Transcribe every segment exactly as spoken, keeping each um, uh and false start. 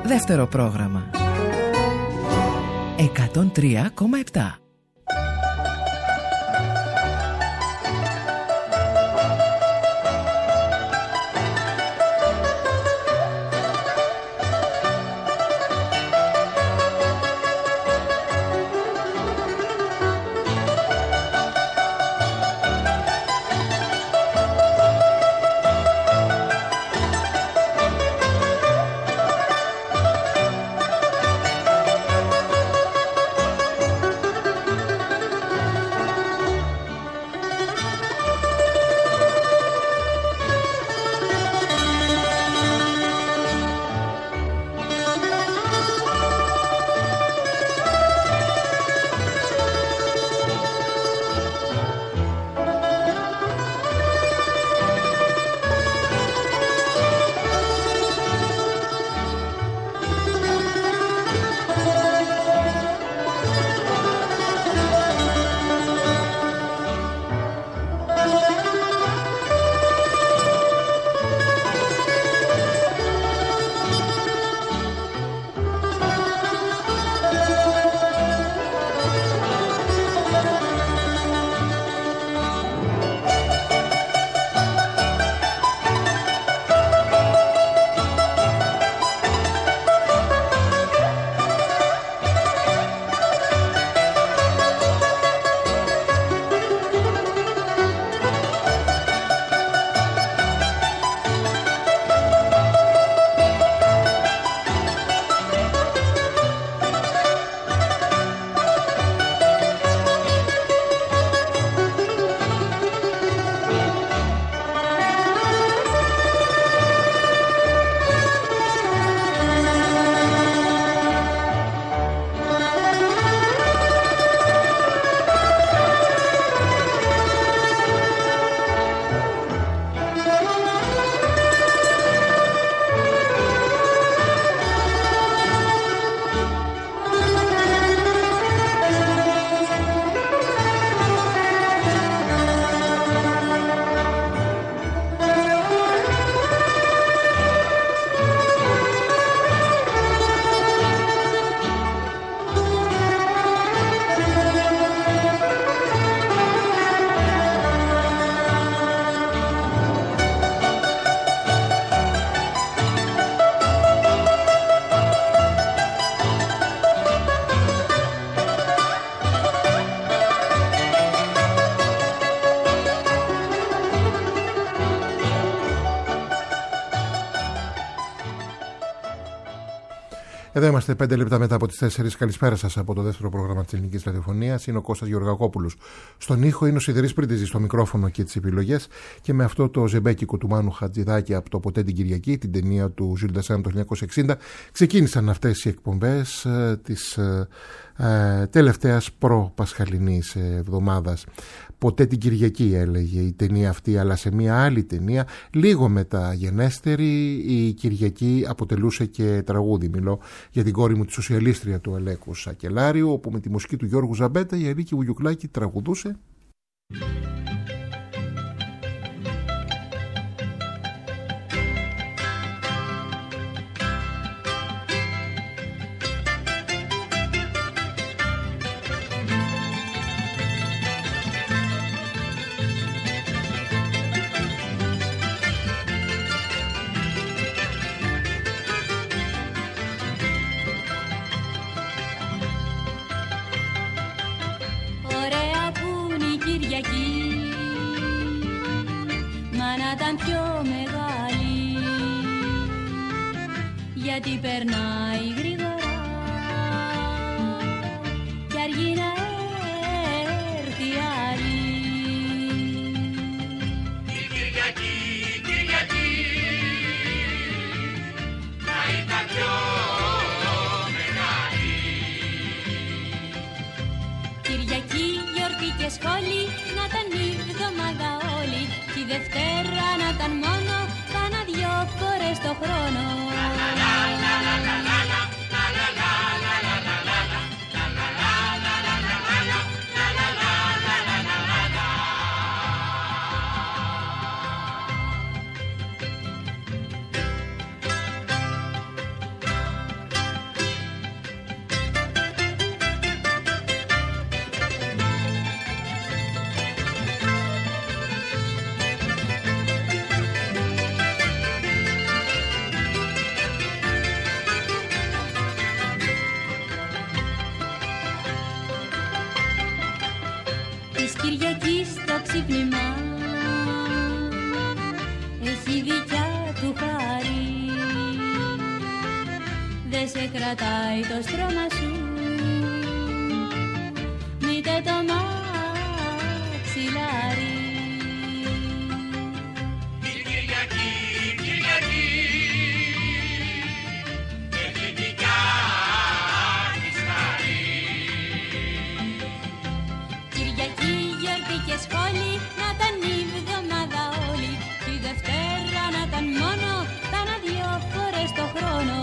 Δεύτερο πρόγραμμα εκατόν τρία κόμμα επτά. Εδώ είμαστε πέντε λεπτά μετά από τις τέσσερις. Καλησπέρα σας από το δεύτερο πρόγραμμα της Ελληνικής Ραδιοφωνίας. Είναι ο Κώστας Γεωργακόπουλος στον ήχο, είναι ο Σιδηρής Πρίτιζης στο μικρόφωνο και τις επιλογές. Και με αυτό το ζεμπέκικο του Μάνου Χατζηδάκη από το Ποτέ την Κυριακή, την ταινία του Ζουλ Ντασάν το χίλια εννιακόσια εξήντα, ξεκίνησαν αυτές οι εκπομπές ε, της ε, ε, τελευταίας προ-πασχαλινής εβδομάδας. Ποτέ την Κυριακή έλεγε η ταινία αυτή, αλλά σε μια άλλη ταινία, λίγο μεταγενέστερη, η Κυριακή αποτελούσε και τραγούδι. Μιλώ για την κόρη μου, τη σοσιαλίστρια του Αλέκου Σακελάριου, όπου με τη μουσική του Γιώργου Ζαμπέτα η Αλίκη Βουγιουκλάκη τραγουδούσε. Γιατί περνάει γρήγορα κι αργεί να έρθει άλλη. Η Κυριακή, η Κυριακή να ήταν πιο μεγάλη. Κυριακή, γιορτή και σχόλη να ήταν η εβδομάδα όλη κι η Δευτέρα να ήταν μόνο κάνα δυο φορές το χρόνο. ξύπνημα έχει δικιά του χάρη. Δε σε κρατάει το στρώμα σου, μήτε το μαξιλάρι. Κυριακή, Κυριακή, έχει δικιά της χάρη. Κυριακή, γιορτή και σχόλη, να ήταν η βδομάδα όλη. Τη Δευτέρα να ήταν μόνο, τα να δυο φορές το χρόνο.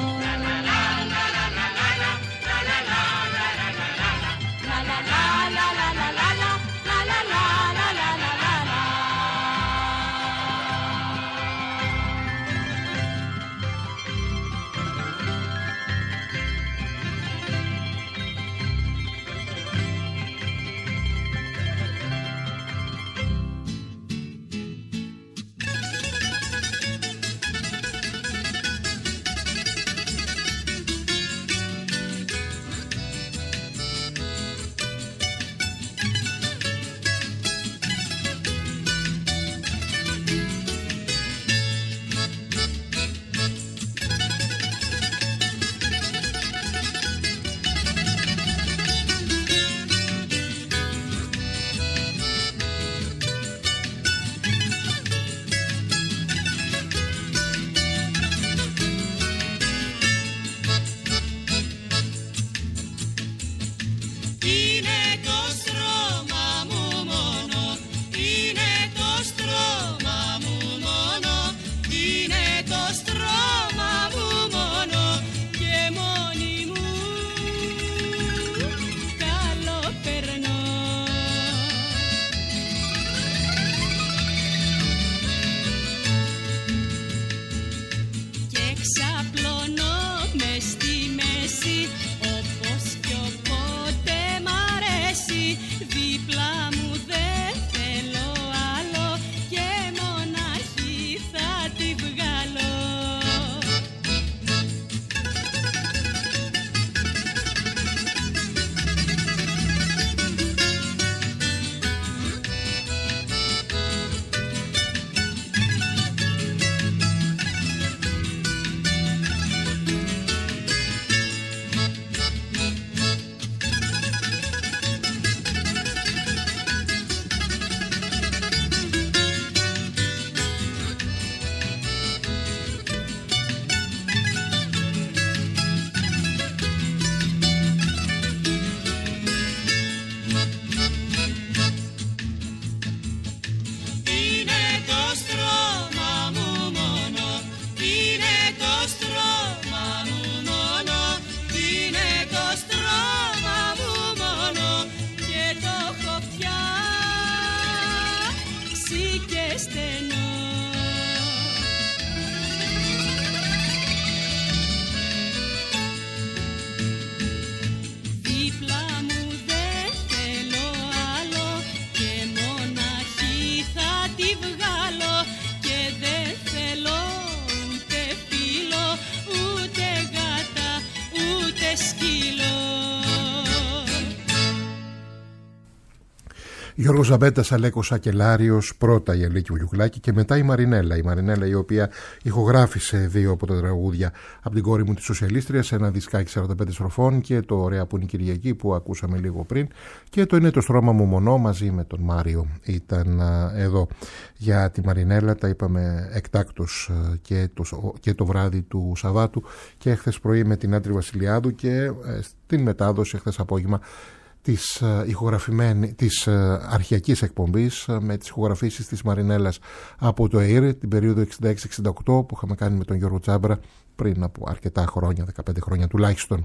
Γιώργος Ζαμπέτας, Αλέκος Σακελάριος, πρώτα η Αλίκη Βουλιουκλάκη και μετά η Μαρινέλα. Η Μαρινέλα, η οποία ηχογράφησε δύο από τα τραγούδια από την κόρη μου τη Σοσιαλίστρια, ένα δισκάκι σαράντα πέντε στροφών και το Ωραία που είναι η Κυριακή που ακούσαμε λίγο πριν, και το Είναι το στρώμα μου μονό μαζί με τον Μάριο. Ήταν εδώ για τη Μαρινέλα, τα είπαμε εκτάκτως και το, και το βράδυ του Σαββάτου και χθες πρωί με την Άντρη Βασιλιάδου και στην μετάδοση χθες απόγευμα της, ηχογραφημένη, της αρχιακής εκπομπής με τις ηχογραφήσεις της Μαρινέλας από το ΕΙΡ την περίοδο εξήντα έξι εξήντα οκτώ που είχαμε κάνει με τον Γιώργο Τσάμπρα πριν από αρκετά χρόνια, δεκαπέντε χρόνια τουλάχιστον.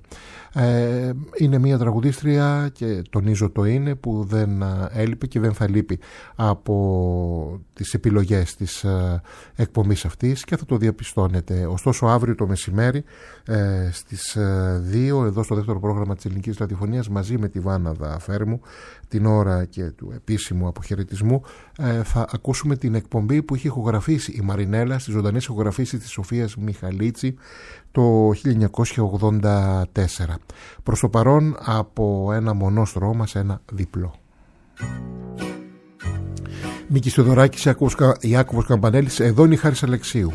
Ε, είναι μια τραγουδίστρια και τονίζω το είναι που δεν έλειπε και δεν θα λείπει από τις επιλογές της ε, εκπομπής αυτής και θα το διαπιστώνετε. Ωστόσο αύριο το μεσημέρι ε, στις ε, δύο εδώ στο δεύτερο πρόγραμμα της Ελληνικής Ραδιοφωνίας μαζί με τη Βάναδα Φέρμου την ώρα και του επίσημου αποχαιρετισμού ε, θα ακούσουμε την εκπομπή που είχε ηχογραφήσει η Μαρινέλα στις ζωντανές ηχογραφήσεις της Σοφίας Μιχαλίτση το χίλια εννιακόσια ογδόντα τέσσερα. Προς το παρόν από ένα μονό στρώμα σε ένα διπλό. Μίκης Θεοδωράκης, Ιάκωβος Καμπανέλης. Εδώ είναι η Χάρης Αλεξίου.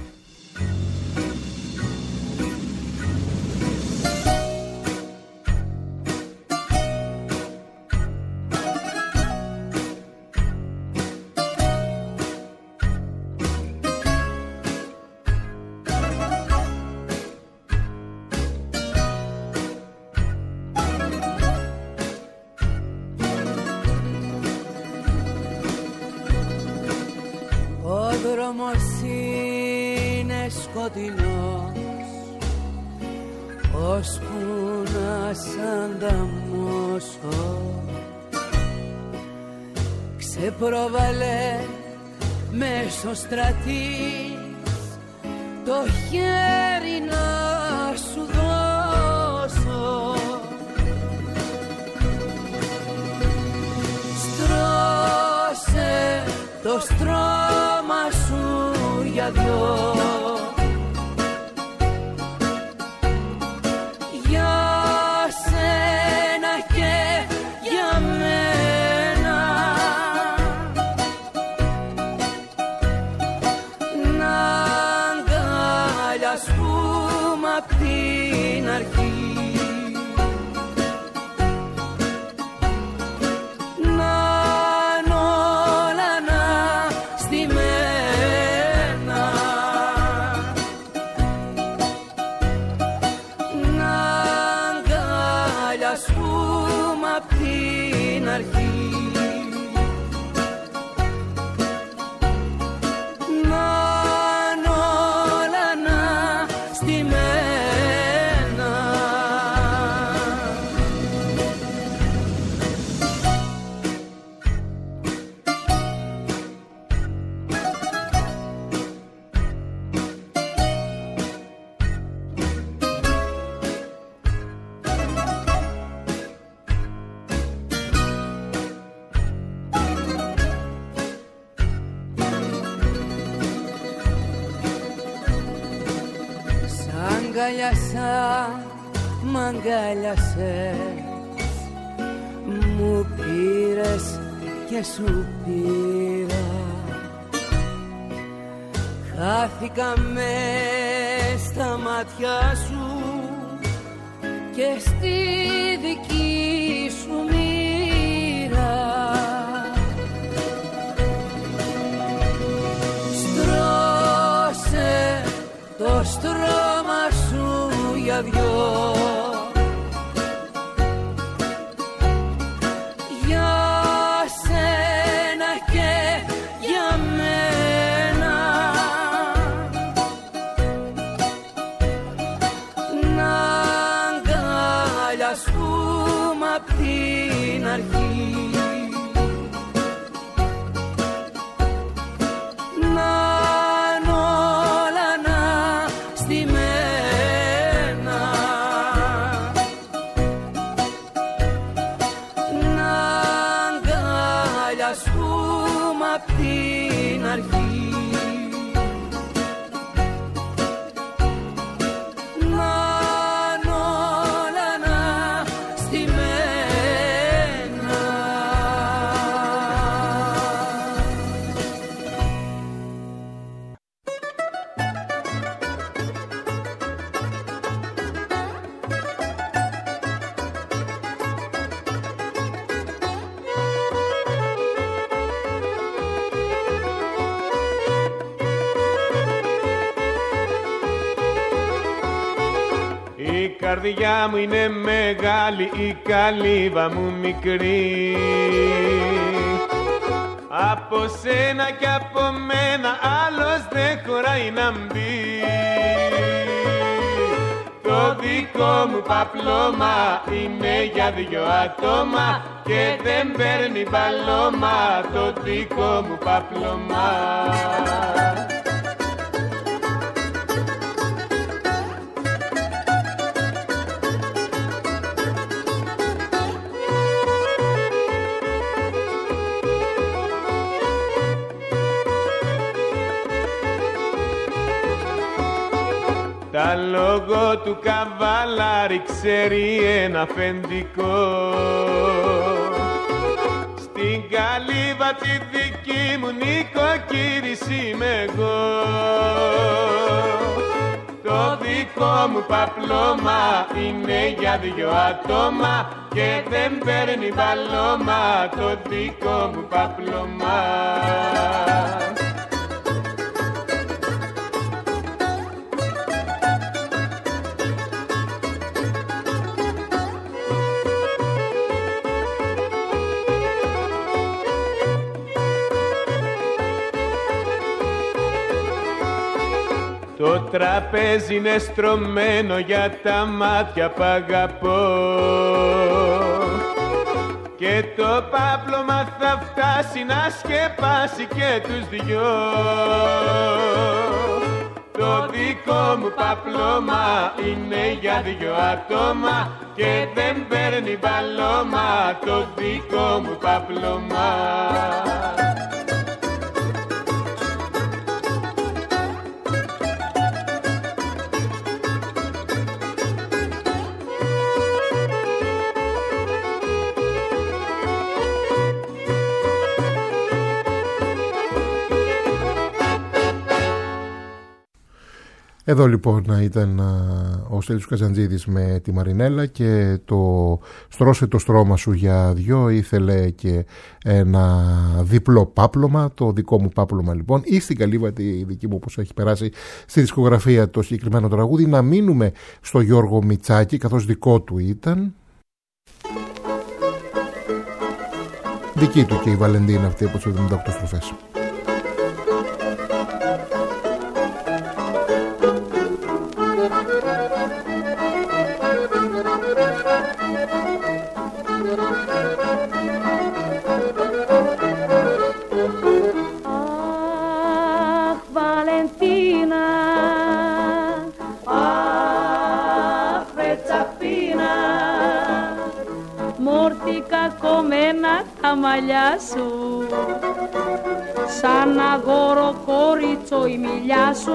Αγκαλιάσα, μ' αγκαλιάσες, μου πήρες και σου πήρα. Χάθηκα μες στα μάτια σου και στη δική σου μοίρα. Στρώσε το στρώμα σου για δυο, για σένα και για μένα, να αγκαλιαστούμε απ' την αρχή, να η καρδιά μου είναι μεγάλη, η καλύβα μου μικρή. Από σένα και από μένα άλλος δεν χωράει να μπει. Το δικό μου παπλώμα είναι για δυο άτομα και δεν παίρνει παλώμα το δικό μου παπλώμα. Τα λόγω του καβάλαρη ξέρει ένα αφεντικό. Στην καλύβα καλύβα τη δική μου νοικοκύρηση είμαι εγώ. Το δικό μου παπλώμα είναι για δυο άτομα και δεν παίρνει παλώμα το δικό μου παπλώμα. Το τραπέζι είναι στρωμένο για τα μάτια που αγαπώ και το πάπλωμα θα φτάσει να σκεπάσει και τους δυο. Το δικό μου παπλώμα είναι για δυο άτομα και δεν παίρνει παλώμα το δικό μου παπλώμα. Εδώ λοιπόν ήταν ο Στέλιος Καζαντζίδης με τη Μαρινέλα και το «Στρώσε το στρώμα σου για δυο», ήθελε και ένα διπλό πάπλωμα, το δικό μου πάπλωμα λοιπόν, ή στην καλύβα τη δική μου όπως έχει περάσει στη δισκογραφία το συγκεκριμένο τραγούδι. Να μείνουμε στο Γιώργο Μητσάκη καθώς δικό του ήταν. Δική του και η Βαλεντίνα αυτή από τις εβδομήντα οκτώ στροφές. Τα μαλλιά σου σαν αγόρο κόριτσο η μιλιά σου.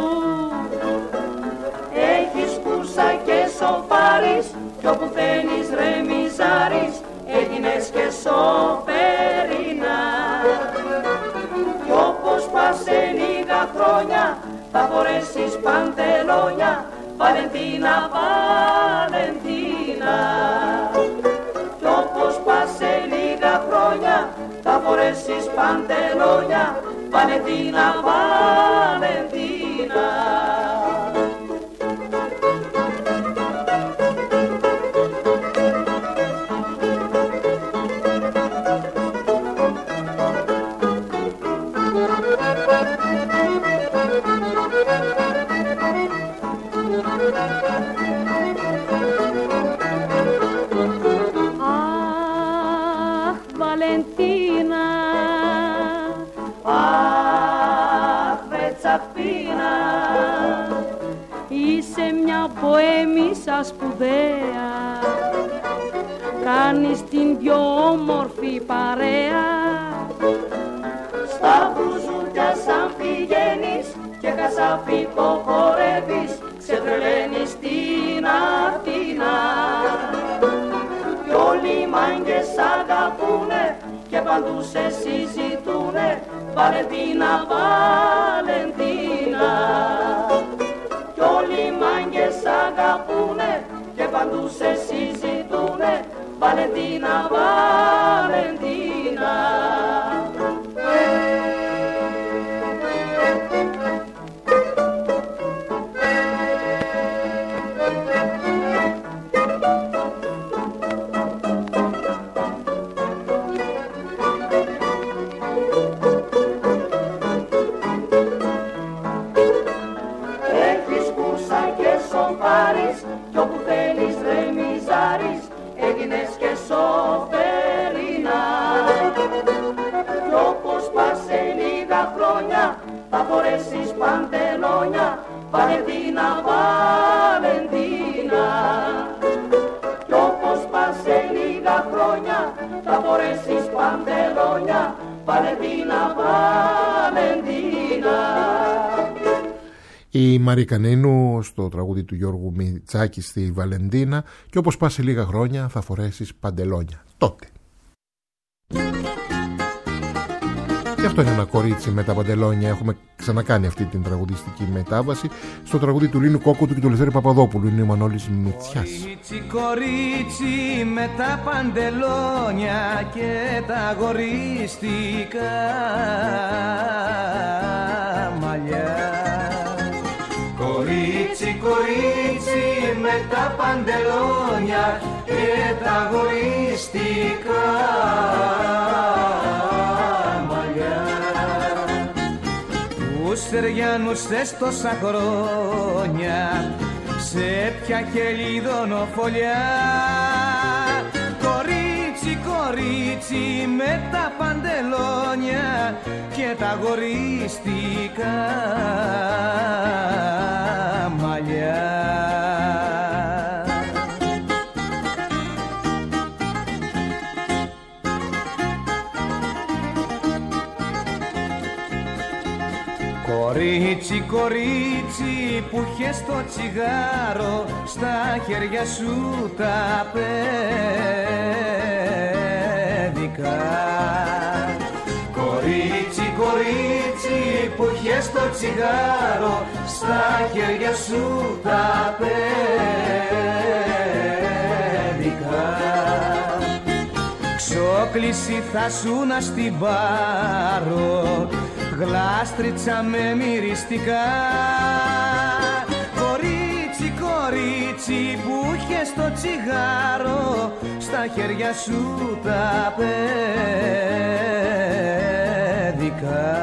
Έχεις κούρσα και σοφάρεις κι όπου θέλεις ρεμιζάρεις, έγινες και σοφερίνα. Κι όπως πας σε λίγα χρόνια θα φορέσεις παντελόνια, Βαλεντίνα, Βαλεντίνα. Κι όπως πας σε λίγα χρόνια θα φορέσεις παντελόνια, Βαλεντίνα, Βαλεντίνα. Είσαι μια ποέμισσα σπουδαία, κάνεις την πιο όμορφη παρέα. Στα μπουζούκια σαν πηγαίνεις και χασαπίκο χορεύεις, σε τρελαίνεις στην Αθήνα. Κι όλοι οι μάγκες αγαπούνε και παντού σε συζητούνε, Βαλεντίνα, Βαλεντίνα. Κι όλοι οι μάγκες αγαπούνε και παντού σε συζητούνε, Βαλεντίνα, Βαλεντίνα. Κι όπου θέλεις ρεμιζάρεις, έγινες και σοφερίνα. Κι όπως πας σε λίγα χρόνια θα φορέσεις παντελόνια, Βαλεντίνα, Βαλεντίνα. Κι όπως πας σε λίγα χρόνια θα φορέσεις παντελόνια, Βαλεντίνα, Βαλεντίνα. Η Μαρή Κανίνου στο τραγούδι του Γιώργου Μητσάκη στη Βαλεντίνα, και όπως πας σε λίγα χρόνια θα φορέσεις παντελόνια. Τότε. Και αυτό είναι ένα κορίτσι με τα παντελόνια. Έχουμε ξανακάνει αυτή την τραγουδιστική μετάβαση στο τραγούδι του Λίνου Κόκκουτου και του Λευτέρη Παπαδόπουλου. Είναι ο Μανώλης Μητσιάς. Κορίτσι, κορίτσι με τα παντελόνια και τα αγορίστικα μαλλιά. Κορίτσι, κορίτσι με τα παντελόνια και τα αγορίστικα μαλλιά. Τους Σεριανούς τόσα χρόνια σε ποια χελιδονοφολιά. Κορίτσι, κορίτσι με τα παντελόνια και τα αγορίστικα μαλλιά. Κορίτσι, κορίτσι που είχες το τσιγάρο στα χέρια σου τα παιδικά. Κορίτσι, κορίτσι που είχες το τσιγάρο στα χέρια σου τα παιδικά. Ξόκληση θα σου να στην πάρω, γλάστριτσα με μυριστικά. Κορίτσι, κορίτσι που είχες το τσιγάρο στα χέρια σου τα παιδικά.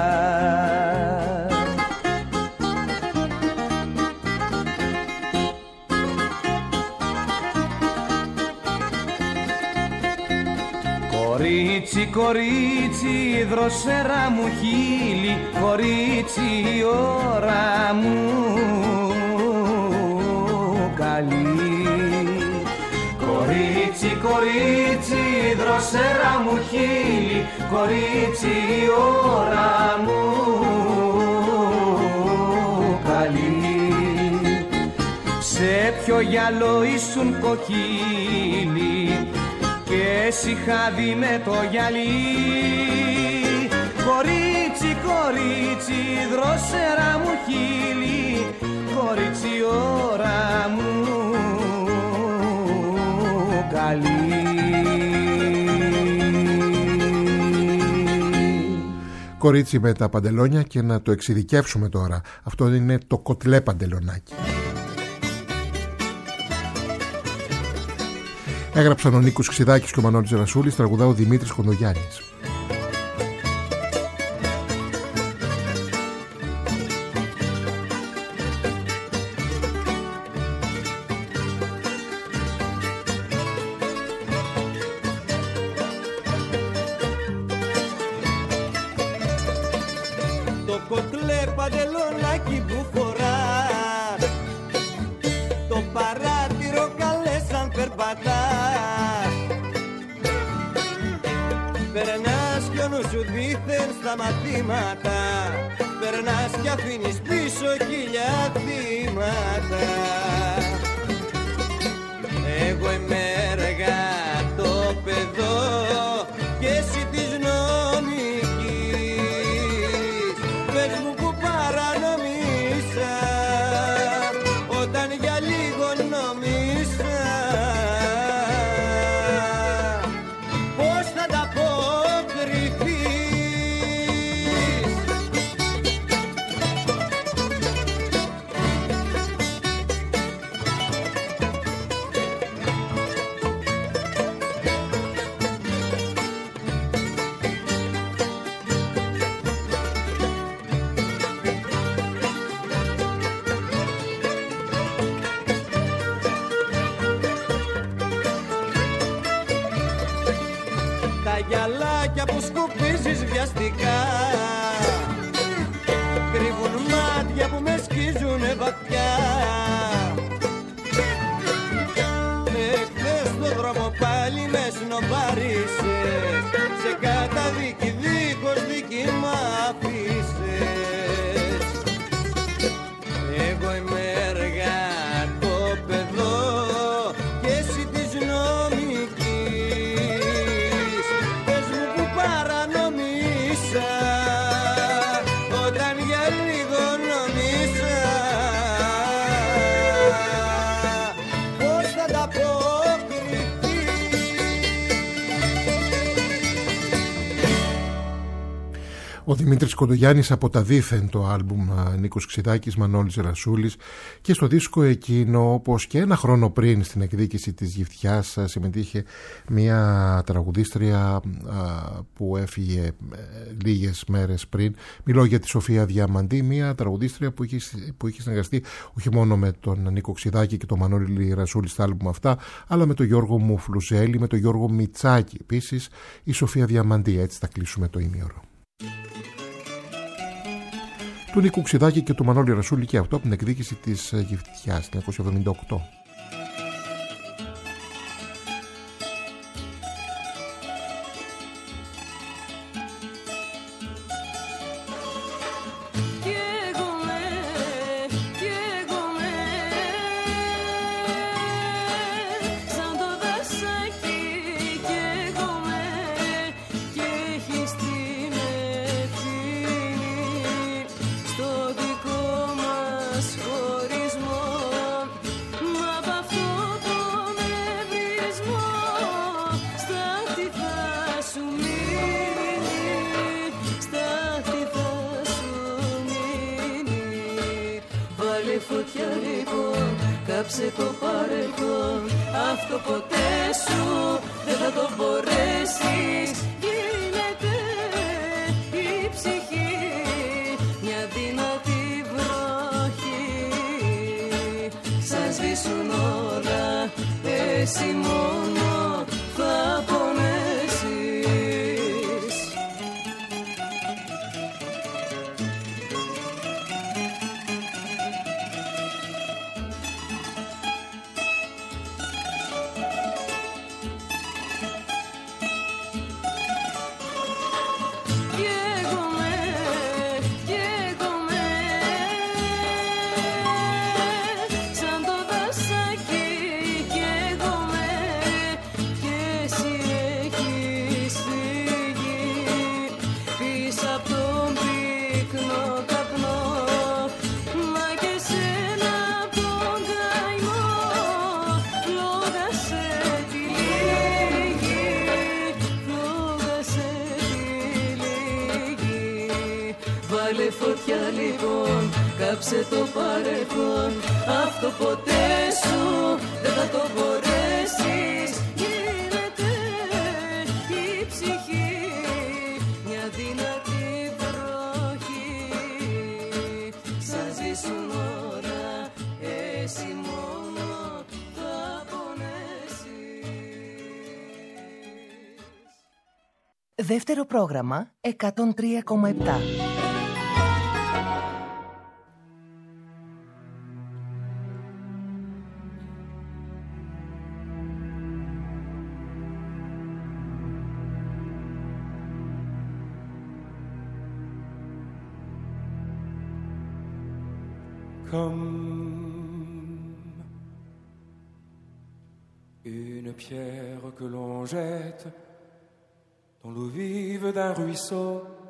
Κορίτσι, κορίτσι, δροσερά μου χείλη, κορίτσι, η ώρα μου καλή. Κορίτσι, κορίτσι, δροσερά μου χείλη, κορίτσι, η ώρα μου καλή. Σε ποιο γυαλό ήσουν κοκκίλι και σιχάδι με το γυαλί. Κορίτσι, κορίτσι, δροσερά μου χείλη, κορίτσι, ώρα μου καλή. Κορίτσι με τα παντελόνια, και να το εξειδικεύσουμε τώρα. Αυτό είναι το κοτλέ παντελονάκι. Έγραψαν ο Νίκος Ξιδάκης και ο Μανώλης Ρασούλης, τραγουδά ο Δημήτρης Κοντογιάννης. Το κοτλέ παντελονάκι που φοράς, το παράθυρο καλές αν περπατάς. Περνάς κι ο νους σου δίθεν στα μαθήματα, περνάς κι αφήνεις πίσω χίλια θύματα. Εγώ είμαι εργατόπεδο και εσύ της νομικής. Πες μου που παρανομήσα όταν για λίγο νομίσα. Πώς θα τα αποκριθείς? Τα γυαλάκια που σκουπίζεις βιαστικά κρύβουν μάτια που με σκίζουνε βαθιά. Εχθές στο δρόμο πάλι με σνοπαρίσες, σε καταδίκη δίχως δίκη μ' αφήσες. Εγώ είμαι εργατόπεδο και εσύ της νομικής. Πες μου που παρανομήσα Ο Δημήτρης Κοντογιάννης από τα Δήθεν, το άλμπουμ Νίκος Ξηδάκης, Μανώλης Ρασούλης, και στο δίσκο εκείνο, όπως και ένα χρόνο πριν στην εκδίκηση της Γυφτιάς, συμμετείχε μια τραγουδίστρια που έφυγε λίγες μέρες πριν. Μιλώ για τη Σοφία Διαμαντή, μια τραγουδίστρια που είχε, που είχε συνεργαστεί όχι μόνο με τον Νίκο Ξηδάκη και τον Μανώλη Ρασούλη στα άλμπουμ αυτά, αλλά με τον Γιώργο Μουφλουζέλη, με τον Γιώργο Μιτσάκη. Επίσης η Σοφία Διαμαντή. Έτσι θα κλείσουμε το ημίωρο του Νίκου Ξηδάκη και του Μανώλη Ρασούλη, και αυτό από την εκδίκηση της Γυφτιάς χίλια εννιακόσια εβδομήντα οκτώ. Κάψε το παρελθόν, αυτό ποτέ σου δεν θα το μπορέσεις. Γίνεται η ψυχή μια δυνατή βροχή. Σαν σβήσουν όλα, εσύ μόνο θα πονέσεις. Κάψε το παρελθόν, αυτό ποτέ σου δεν θα το μπορέσεις. Γίνεται η ψυχή μια δυνατή βροχή. Σαν ζήσουν ώρα, εσύ μόνο θα πονέσεις. Δεύτερο πρόγραμμα εκατόν τρία κόμμα επτά. Comme une pierre que l'on jette dans l'eau vive d'un ruisseau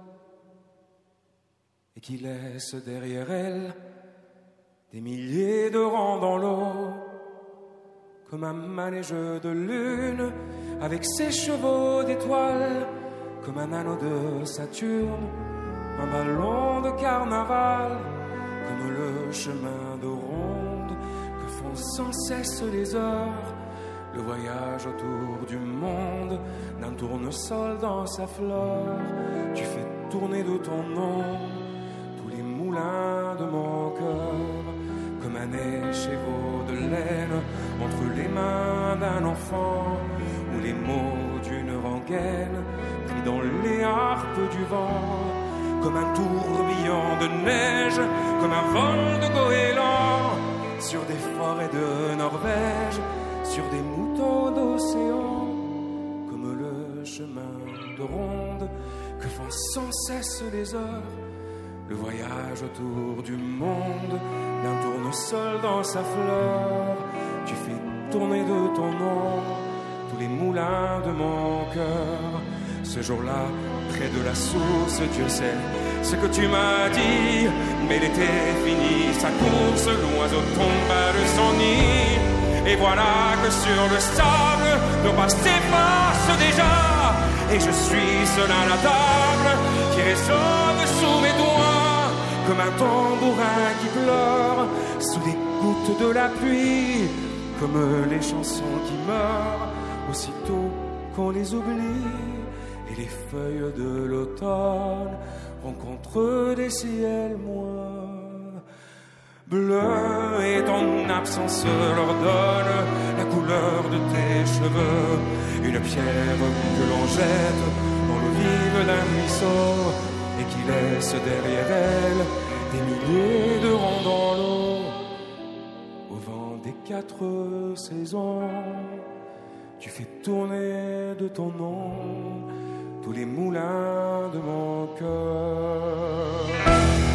et qui laisse derrière elle des milliers de rangs dans l'eau, comme un manège de lune avec ses chevaux d'étoiles, comme un anneau de Saturne, un ballon de carnaval, comme le chemin de ronde que font sans cesse les heures, le voyage autour du monde d'un tournesol dans sa fleur. Tu fais tourner de ton nom tous les moulins de mon cœur, comme un écheveau de laine entre les mains d'un enfant, ou les mots d'une rengaine pris dans les harpes du vent, comme un tourbillon de neige, comme un vol de goéland, sur des forêts de Norvège, sur des moutons d'océan, comme le chemin de ronde que font sans cesse les heures, le voyage autour du monde d'un tournesol dans sa fleur. Tu fais tourner de ton nom tous les moulins de mon cœur. Ce jour-là, près de la source, Dieu sait ce que tu m'as dit, mais l'été finit sa course, l'oiseau tombe de son nid, et voilà que sur le sable, nos pas s'effacent déjà, et je suis seul à la table, qui résonne sous mes doigts comme un tambourin qui pleure sous les gouttes de la pluie, comme les chansons qui meurent aussitôt qu'on les oublie, et les feuilles de l'automne rencontrent des ciels moins bleus, et ton absence leur donne la couleur de tes cheveux, une pierre que l'on jette dans l'eau vive d'un ruisseau et qui laisse derrière elle des milliers de ronds dans l'eau. Au vent des quatre saisons, tu fais tourner de ton nom tous les moulins de mon cœur.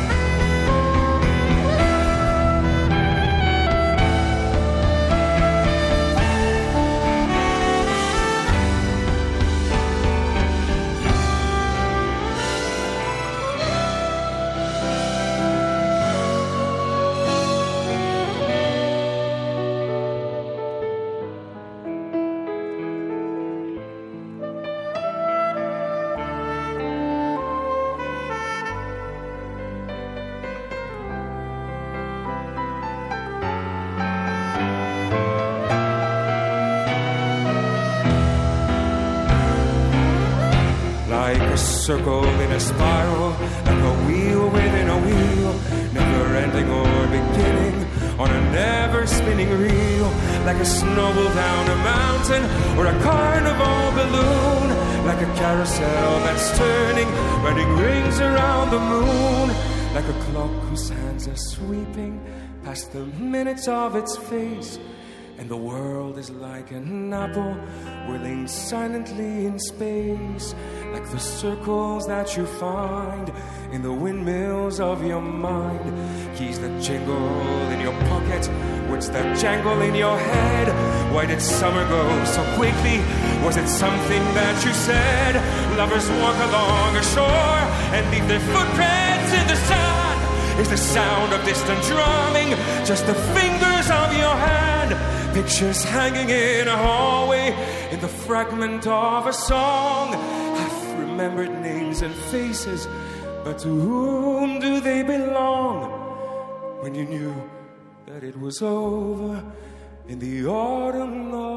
Circle in a spiral, like a wheel within a wheel, never ending or beginning on a never spinning reel, like a snowball down a mountain or a carnival balloon, like a carousel that's turning, running rings around the moon, like a clock whose hands are sweeping past the minutes of its face, and the world is like an apple whirling silently in space, like the circles that you find in the windmills of your mind, keys that jingle in your pocket, words that jangle in your head. Why did summer go so quickly? Was it something that you said? Lovers walk along a shore and leave their footprints in the sand. Is the sound of distant drumming just the fingers of your hand? Pictures hanging in a hallway in the fragment of a song, remembered names and faces, but to whom do they belong? When you knew that it was over in the autumn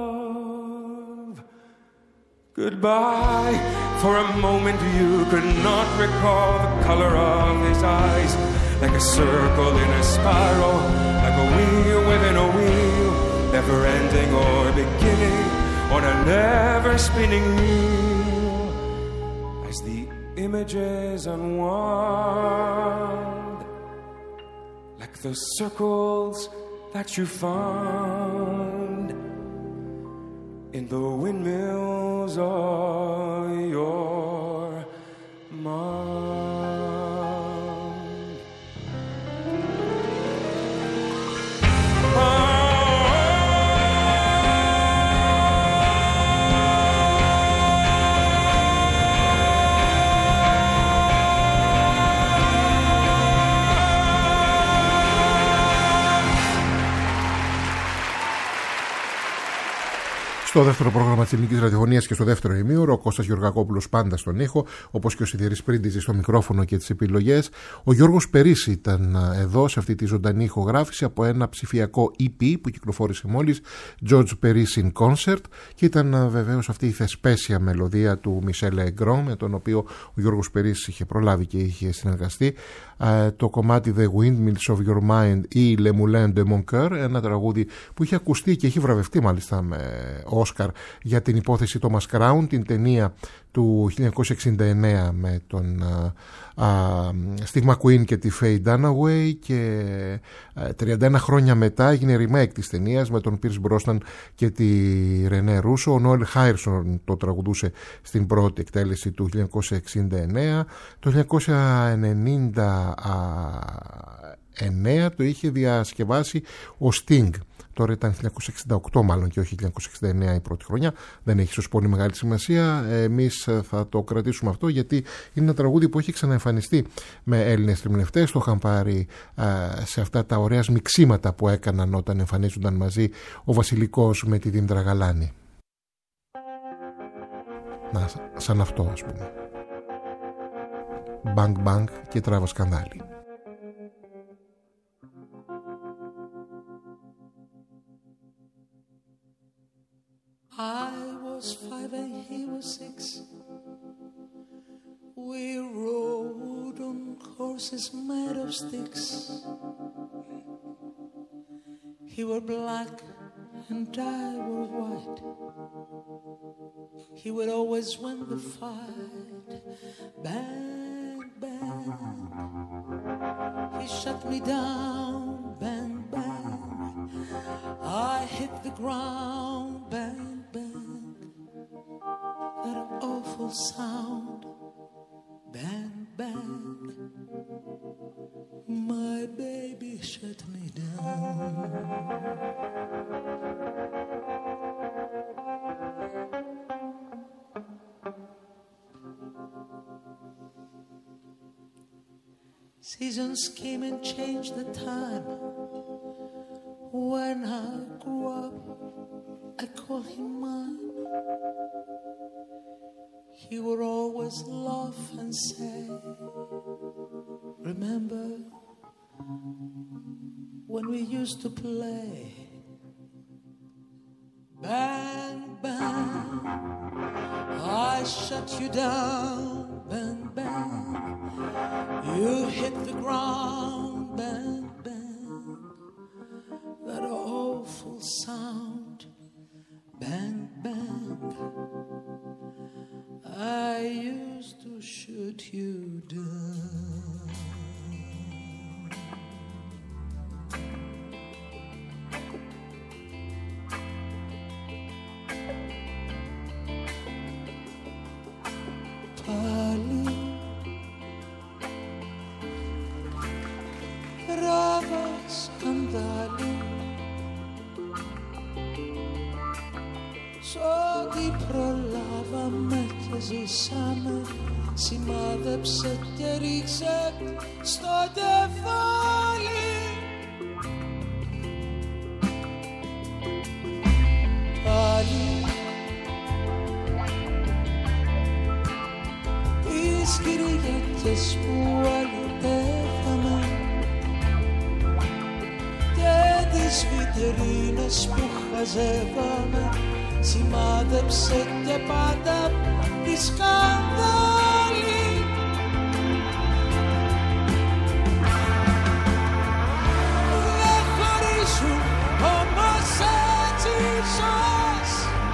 of goodbye. For a moment you could not recall the color of his eyes, like a circle in a spiral, like a wheel within a wheel, never ending or beginning on a never spinning reel. As the images unwound, like the circles that you found in the windmills of your mind. Στο δεύτερο πρόγραμμα της Ελληνικής Ραδιοφωνίας και στο δεύτερο ημίωρο, ο Κώστας Γεωργακόπουλος πάντα στον ήχο, όπως και ο Σιδηρής Πρίντιζης στο μικρόφωνο και τις επιλογές. Ο Γιώργος Περίση ήταν εδώ σε αυτή τη ζωντανή ηχογράφηση από ένα ψηφιακό ι πι που κυκλοφόρησε μόλις, George Perisi in Concert, και ήταν βεβαίως αυτή η θεσπέσια μελωδία του Μισελ Εγκρό, με τον οποίο ο Γιώργος Περίσης είχε προλάβει και είχε συνεργαστεί. Το κομμάτι The Windmills of Your Mind ή Le Moulin de Mon Coeur, ένα τραγούδι που είχε ακουστεί και έχει βραβευτεί μάλιστα με Όσκαρ για την υπόθεση Thomas Crown, την ταινία του χίλια εννιακόσια εξήντα εννέα με τον α, α, Steve McQueen και τη Faye Dunaway, και α, τριάντα ένα χρόνια μετά έγινε remake της ταινίας με τον Pierce Brosnan και τη Renée Russo. Ο Noel Hairston το τραγουδούσε στην πρώτη εκτέλεση του χίλια εννιακόσια εξήντα εννέα. Το χίλια εννιακόσια ενενήντα εννέα το είχε διασκευάσει ο Sting. Τώρα ήταν χίλια εννιακόσια εξήντα οκτώ μάλλον και όχι χίλια εννιακόσια εξήντα εννέα η πρώτη χρονιά. Δεν έχει ίσως πολύ μεγάλη σημασία. Εμείς θα το κρατήσουμε αυτό, γιατί είναι ένα τραγούδι που έχει ξαναεμφανιστεί με Έλληνες ερμηνευτές. Το είχαν πάρει α, σε αυτά τα ωραία μιξίματα που έκαναν όταν εμφανίζονταν μαζί ο Βασιλικός με τη Δήμητρα Γαλάνη. Να, σαν αυτό ας πούμε. Bang Bang και Τράβα Σκανδάλη. I was five and he was six. We rode on horses made of sticks. He were black and I were white. He would always win the fight. Bang, bang. He shut me down. Bang, bang. I hit the ground. Bang, bang. That awful sound. Bang, bang. My baby shut me down. Seasons came and changed the time. When I grew up, I called him mine. He would always laugh and say, remember when we used to play? Bang, bang, I shut you down. Bang, bang, you hit the ground. Bang, bang, that awful sound. Bang, bang, I used to shoot you down. Πάλι Τράβα σκανδάλι σ' ό,τι προλάβαμε και ζήσαμε, σημάδεψε και ρίξε στο κεφάλι. Πάλι τις Κυριακές που αλυτεύαμε και τις βιτρίνες που χαζεύαμε, σημάδεψε και πάντα τη σκανδάλη. Δεν χωρίζουν όμως έτσι ζως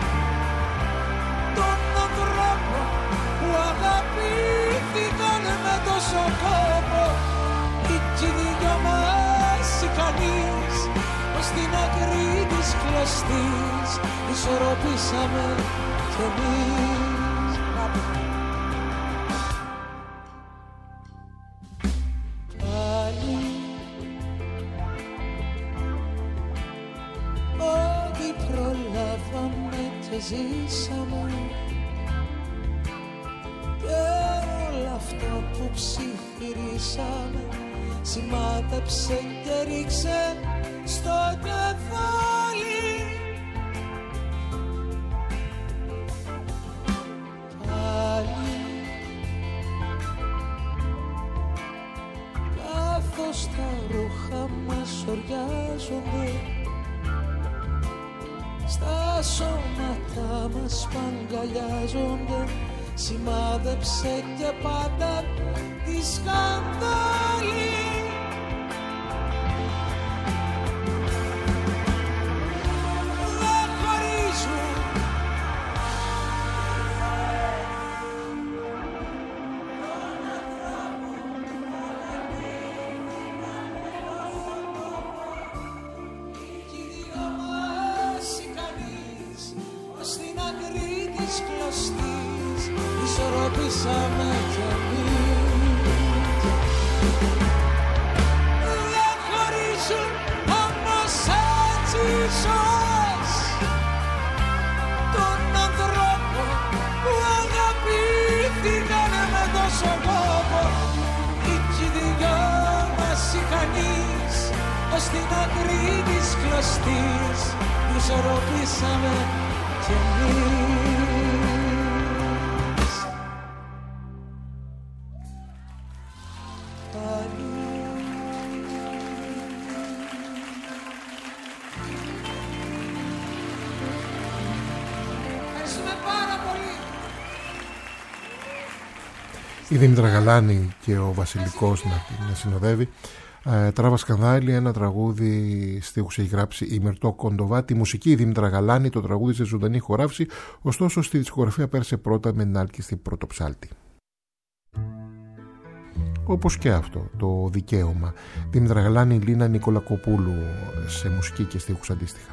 τον ανθρώπο που αγαπήθηκαν με τόσο κόπο. Κι οι δυο μας ικανείς ως την άκρη της κλωστής ισορροπήσαμε κι εμείς. Πάλι ό,τι προλάβαμε και ζήσαμε και όλα αυτά που ψιθυρίσαμε, σημάδεψε και ρίξε στο κεφάλι. Πάλι καθώς τα ρούχα μας οριάζονται, στα σώματα μας παγκαλιάζονται, σημάδεψε και πάντα τη σκανδάλη. Ισορροπήσαμε κι εμείς. Δεν χωρίζουν όμως έτσι ζως τον ανθρώπο που αγαπήθηκαν με τόσο κόπο. Κι οι δυο μας ικανείς ως την άκρη της κλωστής ισορροπήσαμε κι εμείς. η Δήμητρα Γαλάνη και ο Βασιλικός να την συνοδεύει. ε, Τράβα Σκανδάλη, ένα τραγούδι στίχους έχει γράψει η Μυρτώ Κοντοβά, τη μουσική η Δήμητρα Γαλάνη, το τραγούδι σε ζωντανή χωράφηση, ωστόσο στη δισκογραφία πέρασε πρώτα με την άλκιστη πρωτοψάλτη. Όπως και αυτό το Δικαίωμα, Δήμητρα Γαλάνη, Λίνα Νικολακοπούλου σε μουσική και στίχους αντίστοιχα.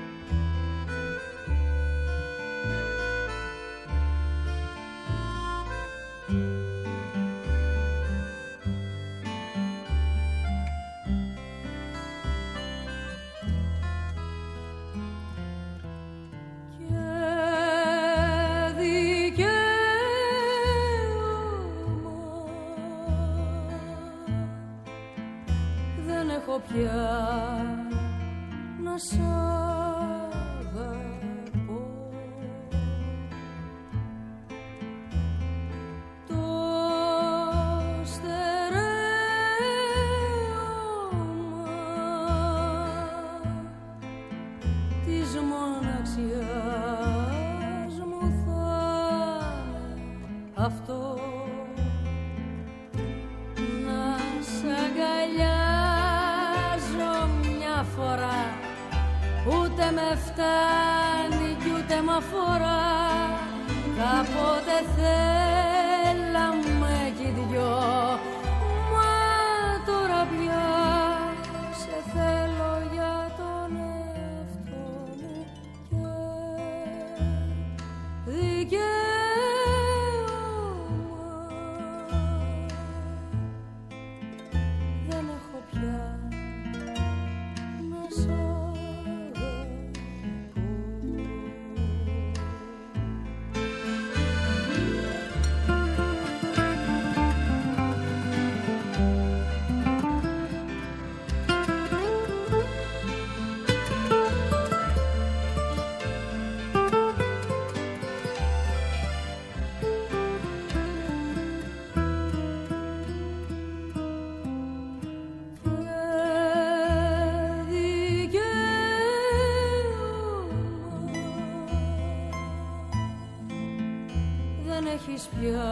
Έχεις πια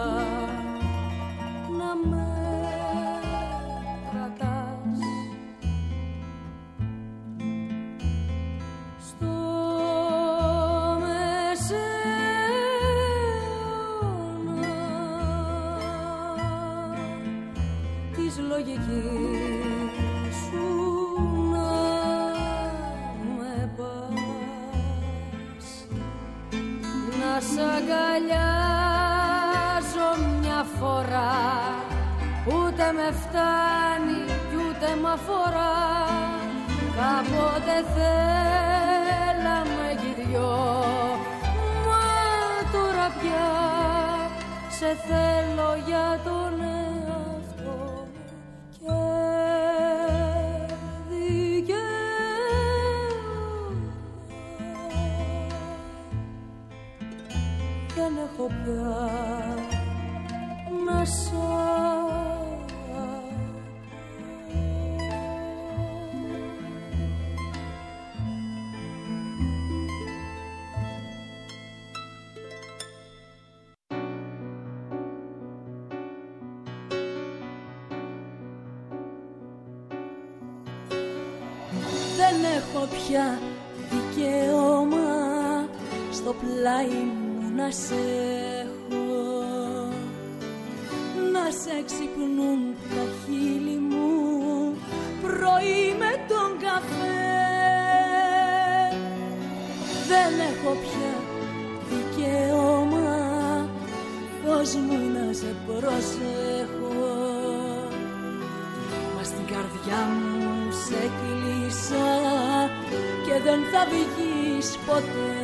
να με κρατάς στο μεσαίωνα της λογικής σου να με πας, να σ' αγκαλιάσω μια φορά, ούτε με φτάνει κι ούτε μ' αφορά. Κάποτε θέλαμε κι δυο, μα τώρα πια σε θέλω για τον εαυτό μου και δικαίωμα. Δεν έχω πια να σ' δεν έχω πια δικαίωμα στο πλάι μου να σε έχω, να σε ξυπνούν τα χείλη μου πρωί με τον καφέ. Δεν έχω πια δικαίωμα, φως μου να σε προσέχω, μα στην καρδιά μου σε κλείσα και δεν θα βγεις ποτέ.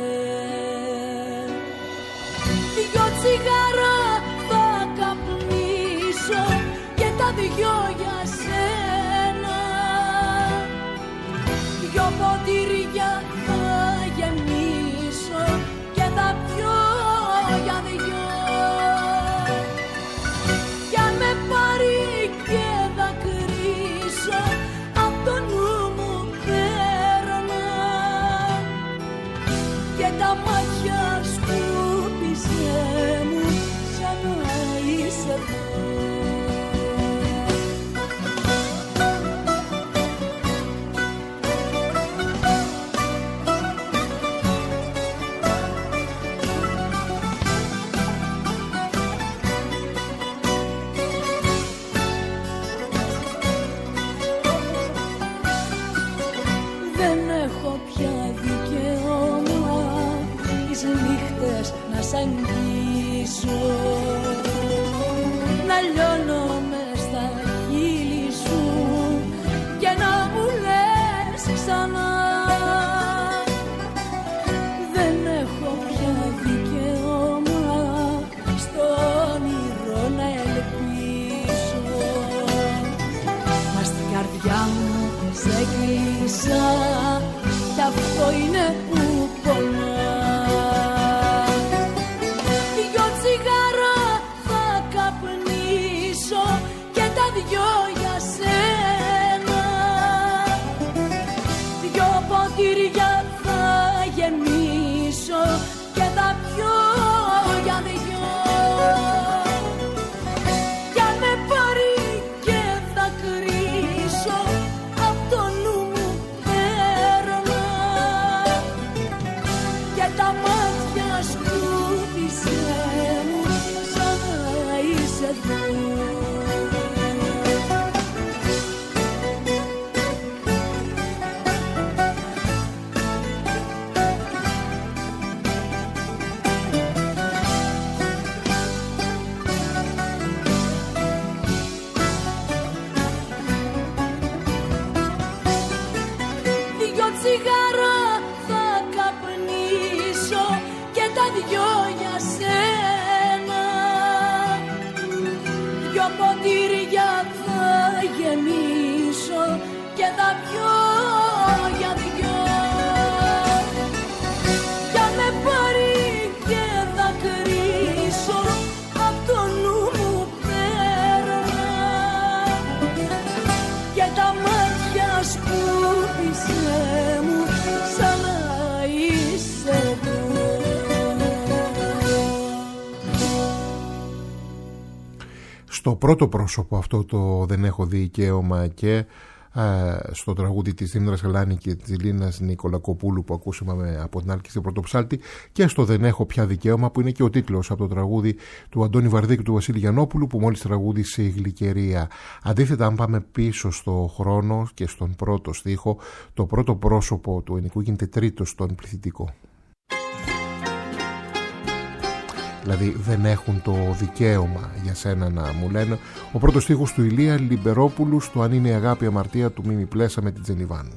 Δυο τσιγάρα θα καπνίσω και τα δυο για σένα, δυο ποτήρια θα γεμίσω και τα πιω για δυο. Κι αν με πάρει και δακρύσω, απ' το νου μου πέρανα και τα μάτια σκούπισε μου σαν να είσαι εδώ. Σ' αγγίσω, να λιώνω μες στα χείλη σου και να μου λες ξανά. Δεν έχω πια δικαίωμα στο όνειρο να ελπίσω. Μα στην καρδιά μου σε κλείσα κι αυτό είναι που πονά. Δυο για σένα, δυο ποτήρια θα γεμίσω και τα πιω για δυο. Κι αν με πάρει και θα κρίσω, απ' το νου μου παίρνα και τα μάτια σκούπισε μου σαν να είσαι εδώ. Τσιγάρα θα καπνίσω και τα δυο για σένα. Δυο ποτήρια θα γεμίσω και τα πιω για δυο. Κι αν με πάρει και θα κρίσω, απ' το νου μου παίρνα και τα μάτια σκούπισε μου σαν να είσαι εδώ. Στο πρώτο πρόσωπο αυτό το «Δεν έχω δικαίωμα» και α, στο τραγούδι της Δήμητρας Γαλάνη και της Λίνας Νικολακοπούλου που ακούσαμε από την Άλκη στην Πρωτοψάλτη, και στο «Δεν έχω πια δικαίωμα» που είναι και ο τίτλος από το τραγούδι του Αντώνη Βαρδί και του Βασίλη Γιαννόπουλου που μόλις τραγούδισε η Γλυκερία. Αντίθετα, αν πάμε πίσω στο χρόνο και στον πρώτο στίχο, το πρώτο πρόσωπο του ενικού γίνεται τρίτο στον πληθυντικό. Δηλαδή δεν έχουν το δικαίωμα για σένα να μου λένε. Ο πρώτος στίχος του Ηλία Λιμπερόπουλου στο «Αν είναι η αγάπη αμαρτία» του Μίμη Πλέσα με την Τζενιβάνου.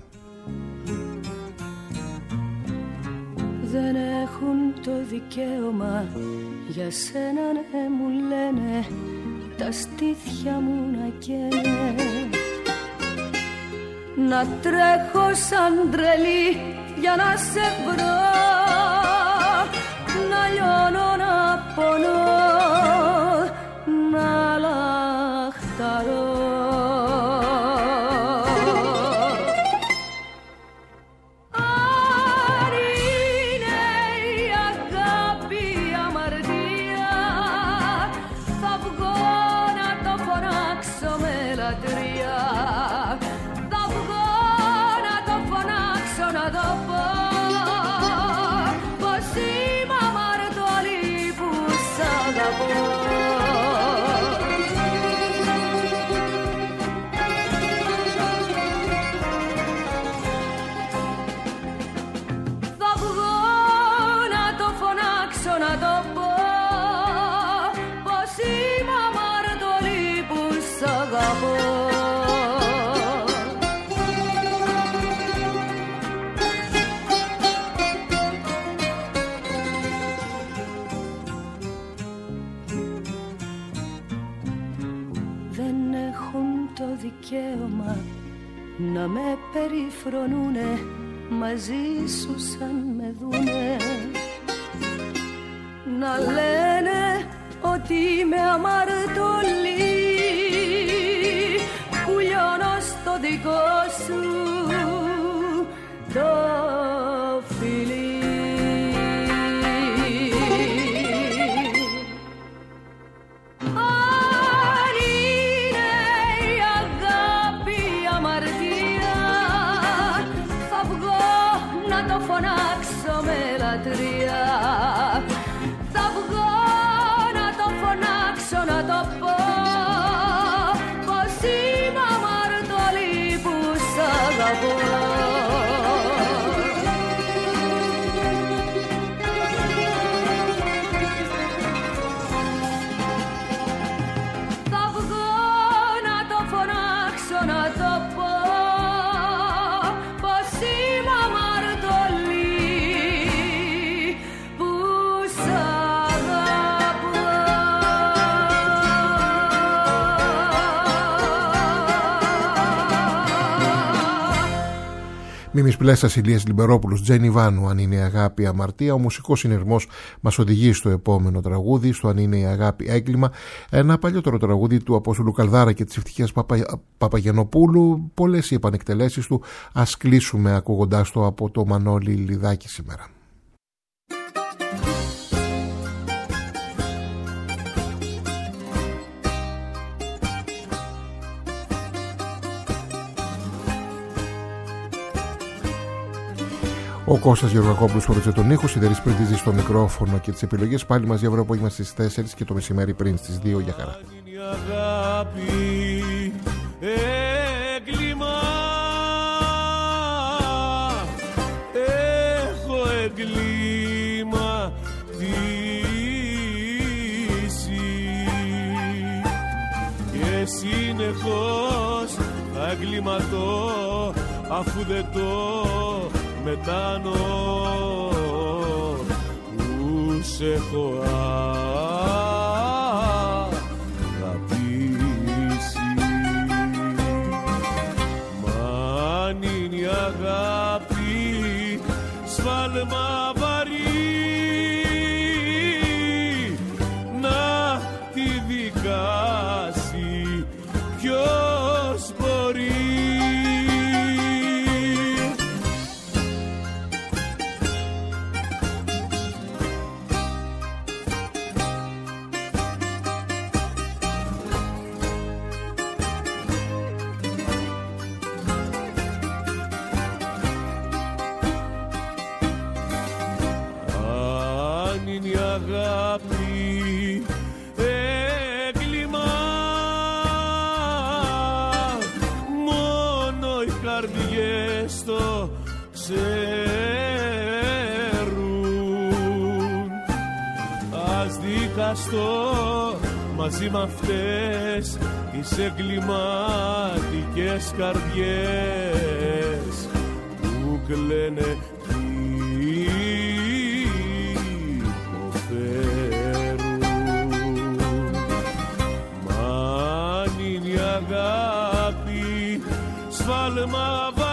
Δεν έχουν το δικαίωμα για σένα ναι μου λένε, τα στήθια μου να καίνε, να τρέχω σαν τρελή για να σε βρω, να λιώνω, να πονώ, να λαχταρώ. Αν είναι η αγάπη αμαρτία, θα βγω να το φωνάξω με λατρεία, θα βγω να το φωνάξω, να το πω πως είμαι αμαρτωλή που σ' αγαπώ. Θα βγω να το φωνάξω, να το πω πως είμαι αμαρτωλή που σ' αγαπώ. Δικαίωμα να με περιφρονούνε μαζί σου σαν με δούνε, να λένε ότι είμαι αμαρτωλή που λιώνω στο δικό σου το φιλί. το φωνάξω με λατρεία. Θα βγω να το φωνάξω, να το πω πως είμαι αμαρτωλή που σ' αγαπώ. Μίμης Πλέστας, Ηλίας Λιμπερόπουλος, Τζένι Βάνου, Αν είναι η αγάπη αμαρτία. Ο μουσικός συνειρμός μας οδηγεί στο επόμενο τραγούδι, στο Αν είναι η αγάπη έγκλημα. Ένα παλιότερο τραγούδι του Απόστολου Καλδάρα και της Ευτυχίας Παπα... Παπαγενοπούλου. Πολλές οι επανεκτελέσεις του. Ας κλείσουμε ακούγοντάς το από το Μανώλη Λιδάκη σήμερα. Ο Κώστας Γεωργακόπουλος χωρίς τον ήχο, Σιδερής Πριτίζης στο μικρόφωνο και τις επιλογές. Πάλι μαζί αύριο απόγευμα στις τέσσερις και το μεσημέρι πριν στις δύο. Για χαρά. Αγάπη, έγκλημα, έχω εγκλήμα και συνεχώς θα εγκληματώ αφού δεν το μετάνω που σε έχω αγαπήσει. Μα αν είναι η αγάπη σφάλμα βαρύ, να τη δικάσει ποιος μπορεί. Αγάπη, έγκλημα, μόνο οι καρδιές το ξέρουν. Ας δικαστώ μαζί μ' αυτές τις εγκληματικές καρδιές που κλαίνε. Αγάπη, σφάλμα